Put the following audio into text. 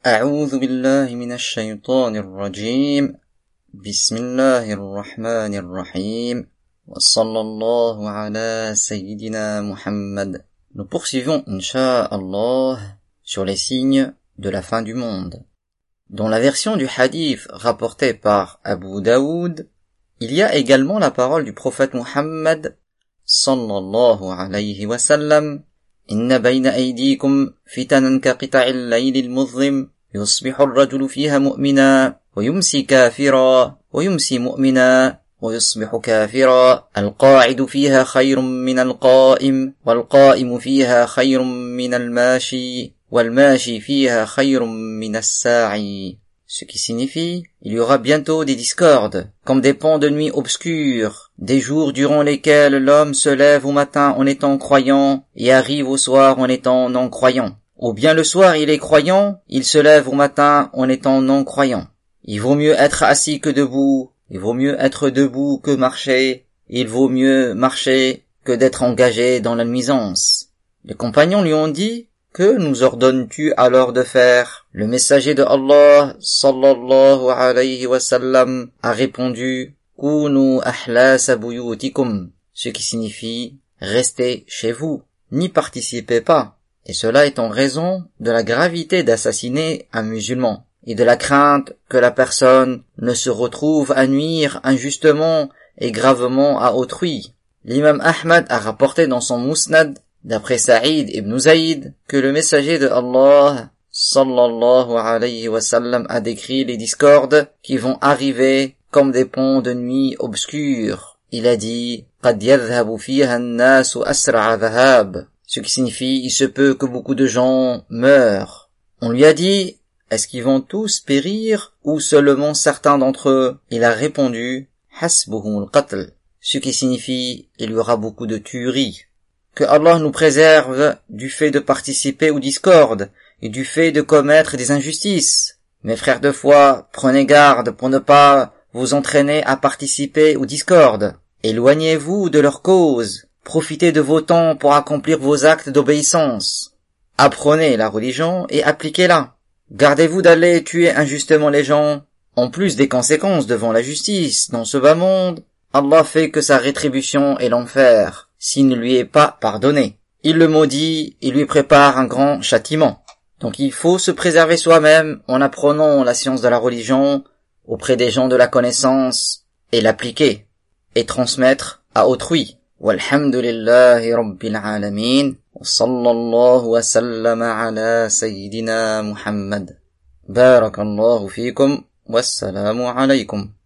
أعوذ بالله من الشيطان الرجيم بسم الله الرحمن الرحيم وصلى الله على سيدنا Muhammad. Nous poursuivons, Inch'Allah, sur les signes de la fin du monde. Dans la version du hadith rapportée par Abu Daoud, il y a également la parole du prophète Muhammad sallallahu alayhi wa sallam: Inna bayna aydikum fitanan ka qita'il laylil muzlim يصبح الرجل فيها مؤمنا ويمسي كافرا ويمسي مؤمنا ويصبح كافرا القاعد فيها خير من القائم والقائم فيها خير من الماشي والماشي فيها خير من الساعي. Ce qui signifie, il y aura bientôt des discordes, comme des pans de nuit obscurs, des jours durant lesquels l'homme se lève au matin en étant croyant et arrive au soir en étant non-croyant. Ou bien le soir il est croyant, il se lève au matin en étant non-croyant. Il vaut mieux être assis que debout, il vaut mieux être debout que marcher, il vaut mieux marcher que d'être engagé dans la nuisance. Les compagnons lui ont dit: que nous ordonnes-tu alors de faire? Le messager de Allah sallallahu alayhi wa sallam a répondu: Kunu ahlasa buyutikum, ce qui signifie restez chez vous, n'y participez pas. Et cela est en raison de la gravité d'assassiner un musulman et de la crainte que la personne ne se retrouve à nuire injustement et gravement à autrui. L'imam Ahmad a rapporté dans son Musnad, d'après Saïd ibn Zayd, que le messager de Allah sallallahu alayhi wa sallam a décrit les discordes qui vont arriver comme des ponts de nuit obscurs. Il a dit: قد يذهب فيها الناس أسرع ذهاب, ce qui signifie il se peut que beaucoup de gens meurent. On lui a dit: est-ce qu'ils vont tous périr ou seulement certains d'entre eux? Il a répondu: hasbuhumul qatl, ce qui signifie il y aura beaucoup de tueries. Que Allah nous préserve du fait de participer aux discordes et du fait de commettre des injustices. Mes frères de foi, prenez garde pour ne pas vous entraîner à participer aux discordes. Éloignez-vous de leur cause. Profitez de vos temps pour accomplir vos actes d'obéissance. Apprenez la religion et appliquez-la. Gardez-vous d'aller tuer injustement les gens. En plus des conséquences devant la justice dans ce bas monde, Allah fait que sa rétribution est l'enfer, s'il ne lui est pas pardonné. Il le maudit et lui prépare un grand châtiment. Donc il faut se préserver soi-même en apprenant la science de la religion auprès des gens de la connaissance et l'appliquer et transmettre à autrui. والحمد لله رب العالمين وصلى الله وسلم على سيدنا محمد. بارك الله فيكم والسلام عليكم.